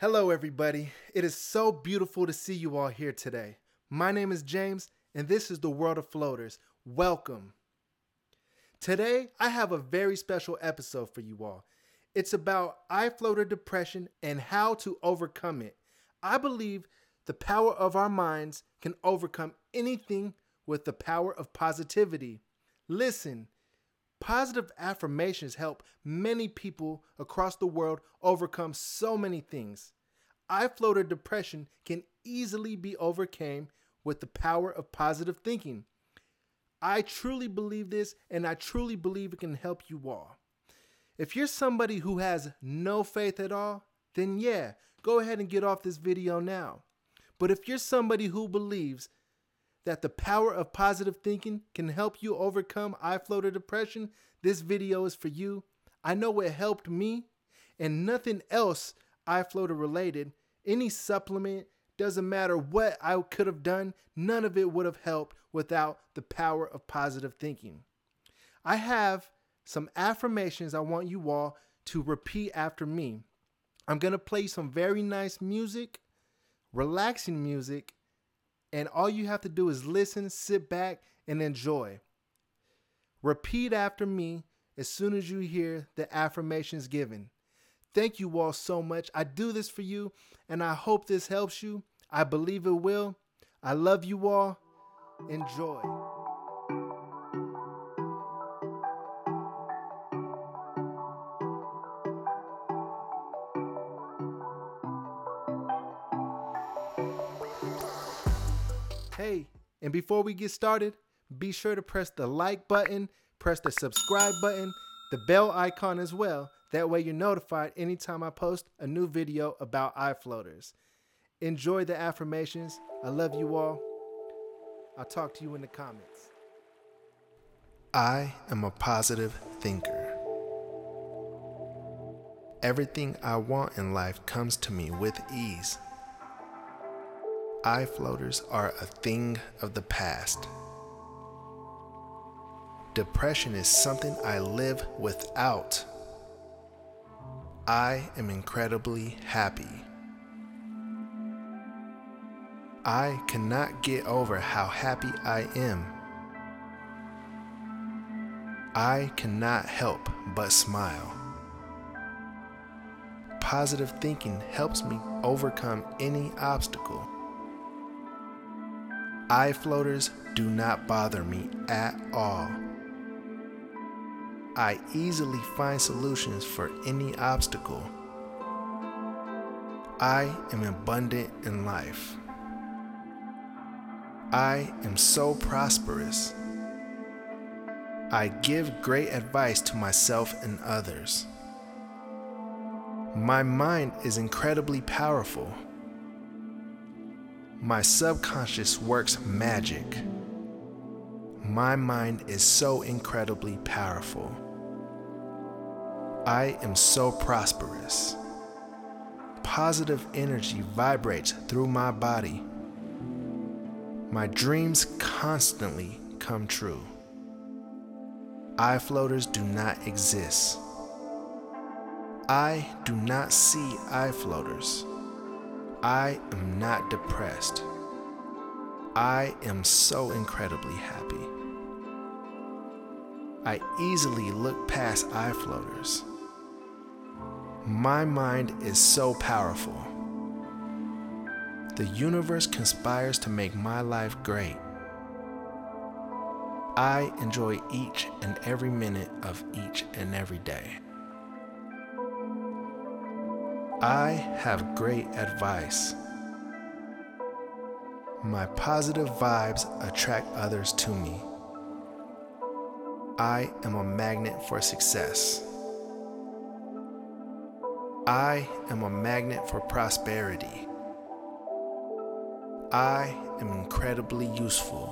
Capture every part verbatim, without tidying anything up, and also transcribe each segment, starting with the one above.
Hello everybody, it is so beautiful to see you all here today. My name is James and this is the World of Floaters. Welcome. Today I have a very special episode for you all. It's about iFloater depression and how to overcome it. I believe the power of our minds can overcome anything with the power of positivity. Listen, positive affirmations help many people across the world overcome so many things. iFloater depression can easily be overcome with the power of positive thinking. I truly believe this, and I truly believe it can help you all. If you're somebody who has no faith at all, then yeah, go ahead and get off this video now. But if you're somebody who believes that the power of positive thinking can help you overcome iFloater depression, this video is for you. I know it helped me, and nothing else iFloater related, any supplement, doesn't matter what I could have done, none of it would have helped without the power of positive thinking. I have some affirmations I want you all to repeat after me. I'm going to play some very nice music, relaxing music, and all you have to do is listen, sit back, and enjoy. Repeat after me as soon as you hear the affirmations given. Thank you all so much. I do this for you, and I hope this helps you. I believe it will. I love you all. Enjoy. Hey, and before we get started, be sure to press the like button, press the subscribe button, the bell icon as well. That way you're notified anytime I post a new video about iFloaters. Enjoy the affirmations. I love you all. I'll talk to you in the comments. I am a positive thinker. Everything I want in life comes to me with ease. iFloaters are a thing of the past. Depression is something I live without. I am incredibly happy. I cannot get over how happy I am. I cannot help but smile. Positive thinking helps me overcome any obstacle. iFloaters do not bother me at all. I easily find solutions for any obstacle. I am abundant in life. I am so prosperous. I give great advice to myself and others. My mind is incredibly powerful. My subconscious works magic. My mind is so incredibly powerful. I am so prosperous. Positive energy vibrates through my body. My dreams constantly come true. iFloaters do not exist. I do not see iFloaters. I am not depressed. I am so incredibly happy. I easily look past iFloaters. My mind is so powerful. The universe conspires to make my life great. I enjoy each and every minute of each and every day. I have great advice. My positive vibes attract others to me. I am a magnet for success. I am a magnet for prosperity. I am incredibly useful.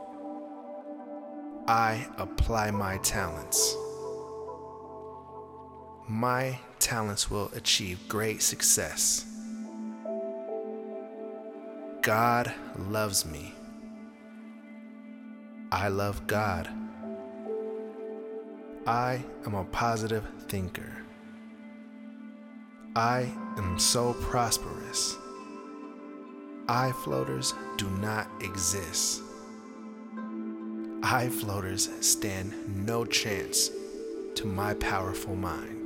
I apply my talents. My talents will achieve great success. God loves me. I love God. I am a positive thinker. I am so prosperous. I floaters do not exist. I floaters stand no chance to my powerful mind.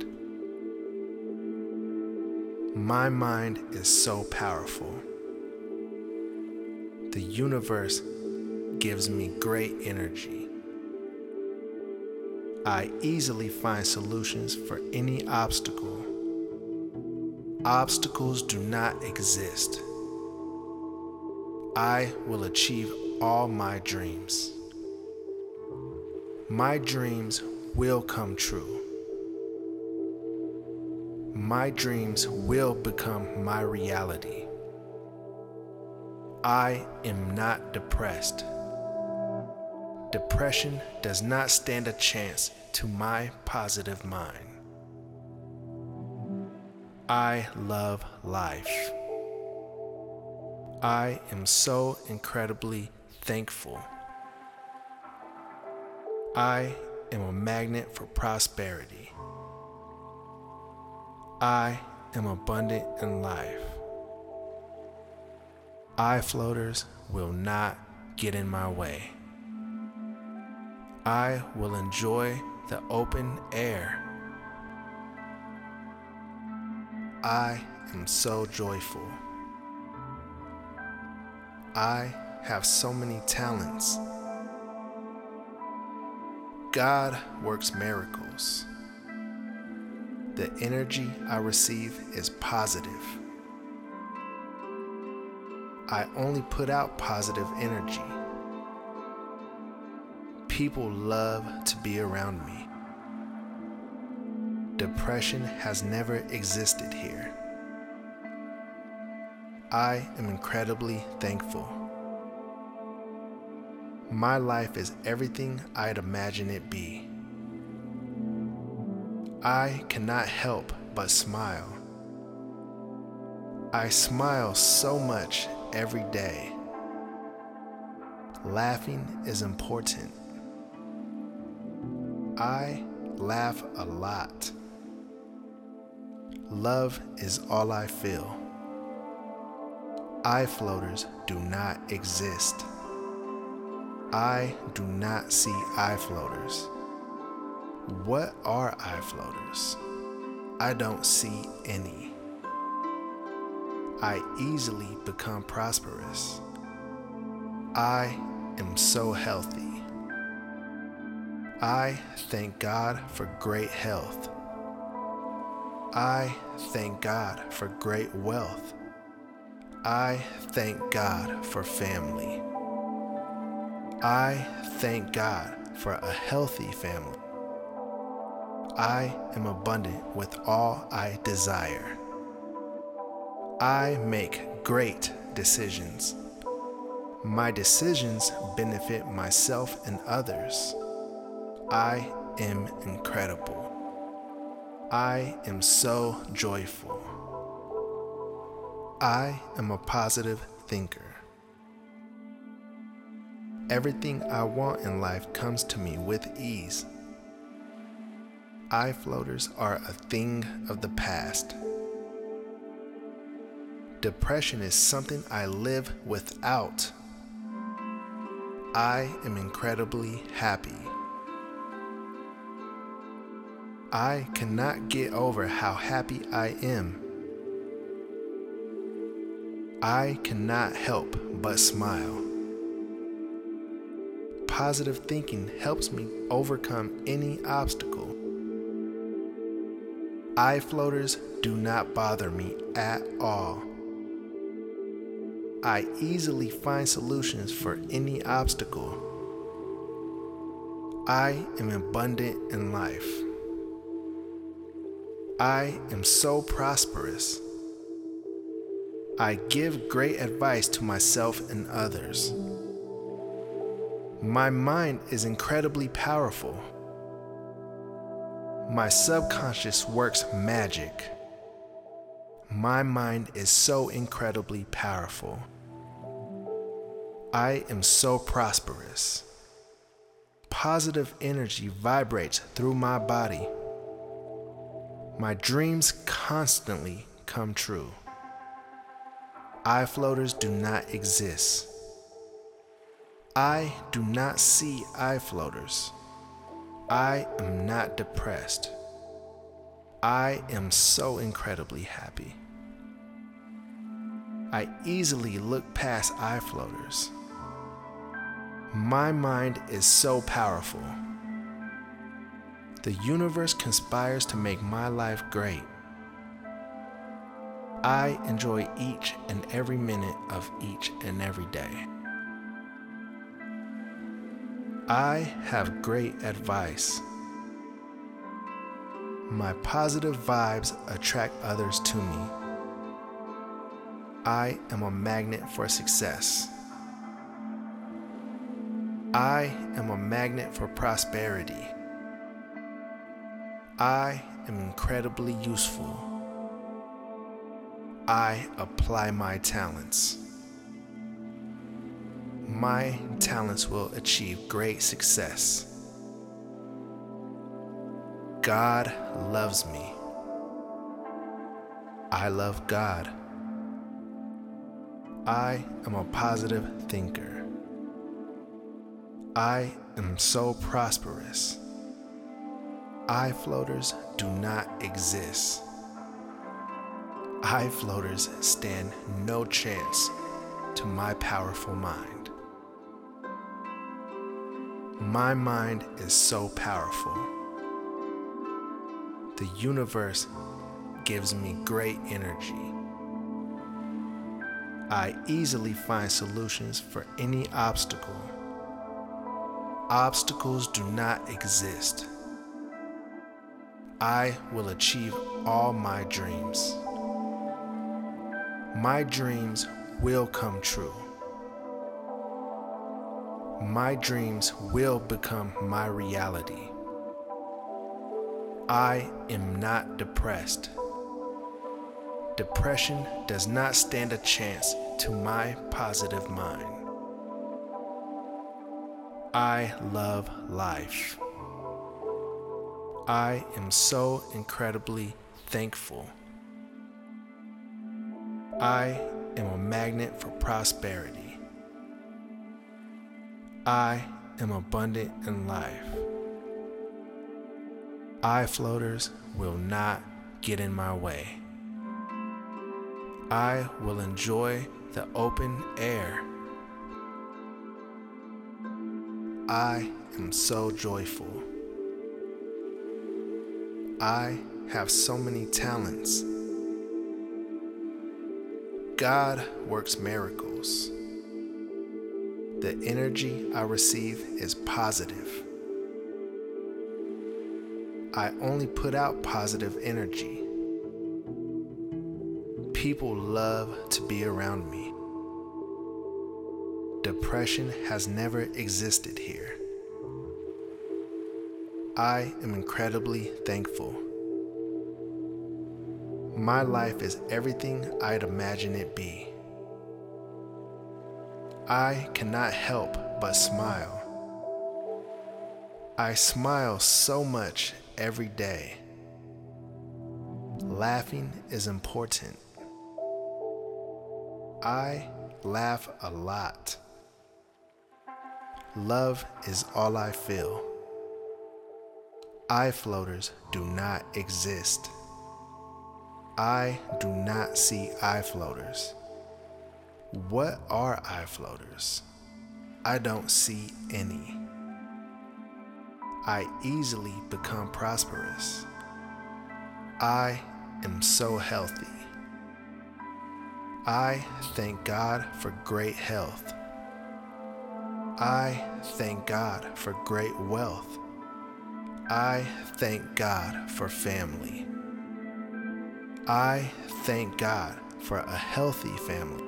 My mind is so powerful. The universe gives me great energy. I easily find solutions for any obstacle. Obstacles do not exist. I will achieve all my dreams. My dreams will come true. My dreams will become my reality. I am not depressed. Depression does not stand a chance to my positive mind. I love life. I am so incredibly thankful. I am a magnet for prosperity. I am abundant in life. I floaters will not get in my way. I will enjoy the open air. I am so joyful. I have so many talents. God works miracles. The energy I receive is positive. I only put out positive energy. People love to be around me. Depression has never existed here. I am incredibly thankful. My life is everything I'd imagine it be. I cannot help but smile. I smile so much every day. Laughing is important. I laugh a lot. Love is all I feel. I floaters do not exist. I do not see I floaters. What are I floaters? I don't see any. I easily become prosperous. I am so healthy. I thank God for great health. I thank God for great wealth. I thank God for family. I thank God for a healthy family. I am abundant with all I desire. I make great decisions. My decisions benefit myself and others. I am incredible. I am so joyful. I am a positive thinker. Everything I want in life comes to me with ease. I floaters are a thing of the past. Depression is something I live without. I am incredibly happy. I cannot get over how happy I am. I cannot help but smile. Positive thinking helps me overcome any obstacle. I floaters do not bother me at all. I easily find solutions for any obstacle. I am abundant in life. I am so prosperous. I give great advice to myself and others. My mind is incredibly powerful. My subconscious works magic. My mind is so incredibly powerful. I am so prosperous. Positive energy vibrates through my body. My dreams constantly come true. I floaters do not exist. I do not see I floaters. I am not depressed. I am so incredibly happy. I easily look past I floaters. My mind is so powerful. The universe conspires to make my life great. I enjoy each and every minute of each and every day. I have great advice. My positive vibes attract others to me. I am a magnet for success. I am a magnet for prosperity. I am incredibly useful. I apply my talents. My talents will achieve great success. God loves me. I love God. I am a positive thinker. I am so prosperous. I floaters do not exist. I floaters stand no chance to my powerful mind. My mind is so powerful. The universe gives me great energy. I easily find solutions for any obstacle. Obstacles do not exist. I will achieve all my dreams. My dreams will come true. My dreams will become my reality. I am not depressed. Depression does not stand a chance to my positive mind. I love life. I am so incredibly thankful. I am a magnet for prosperity. I am abundant in life. I floaters will not get in my way. I will enjoy the open air. I am so joyful. I have so many talents. God works miracles. The energy I receive is positive. I only put out positive energy. People love to be around me. Depression has never existed here. I am incredibly thankful. My life is everything I'd imagine it be. I cannot help but smile. I smile so much every day. Laughing is important. I laugh a lot. Love is all I feel. I floaters do not exist. I do not see I floaters. What are I floaters? I don't see any. I easily become prosperous. I am so healthy. I thank God for great health. I thank God for great wealth. I thank God for family. I thank God for a healthy family.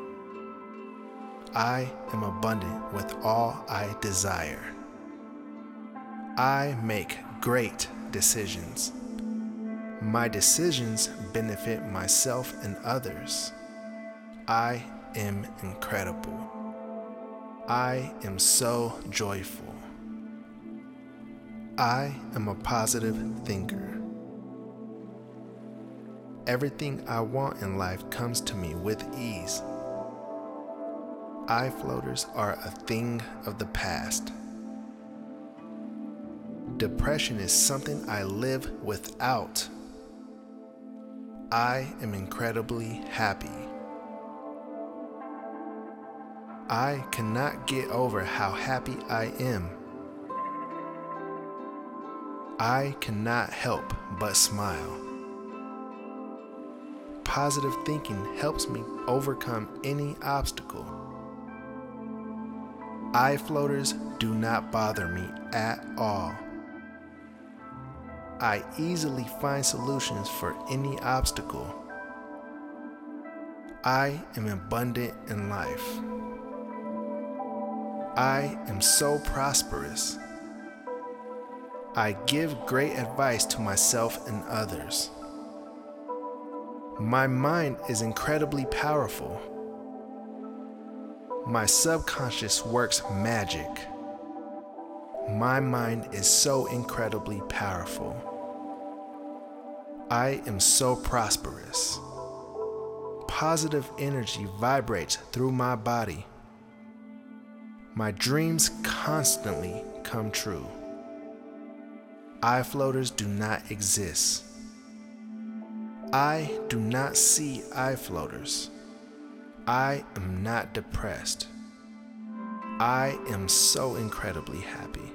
I am abundant with all I desire. I make great decisions. My decisions benefit myself and others. I am incredible. I am so joyful. I am a positive thinker. Everything I want in life comes to me with ease. Eye floaters are a thing of the past. Depression is something I live without. I am incredibly happy. I cannot get over how happy I am. I cannot help but smile. Positive thinking helps me overcome any obstacle. Eye floaters do not bother me at all. I easily find solutions for any obstacle. I am abundant in life. I am so prosperous. I give great advice to myself and others. My mind is incredibly powerful. My subconscious works magic. My mind is so incredibly powerful. I am so prosperous. Positive energy vibrates through my body. My dreams constantly come true. Eye floaters do not exist. I do not see eye floaters. I am not depressed. I am so incredibly happy.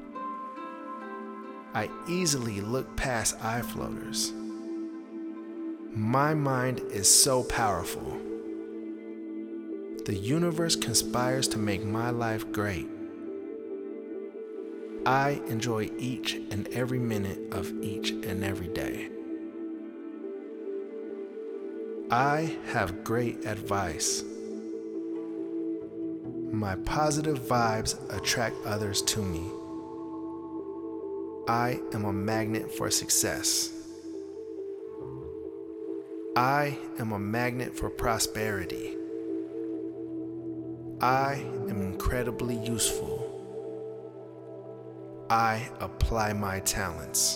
I easily look past eye floaters. My mind is so powerful. The universe conspires to make my life great. I enjoy each and every minute of each and every day. I have great advice. My positive vibes attract others to me. I am a magnet for success. I am a magnet for prosperity. I am incredibly useful. I apply my talents.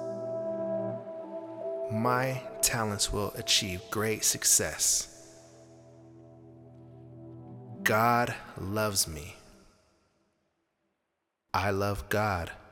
My talents will achieve great success. God loves me. I love God.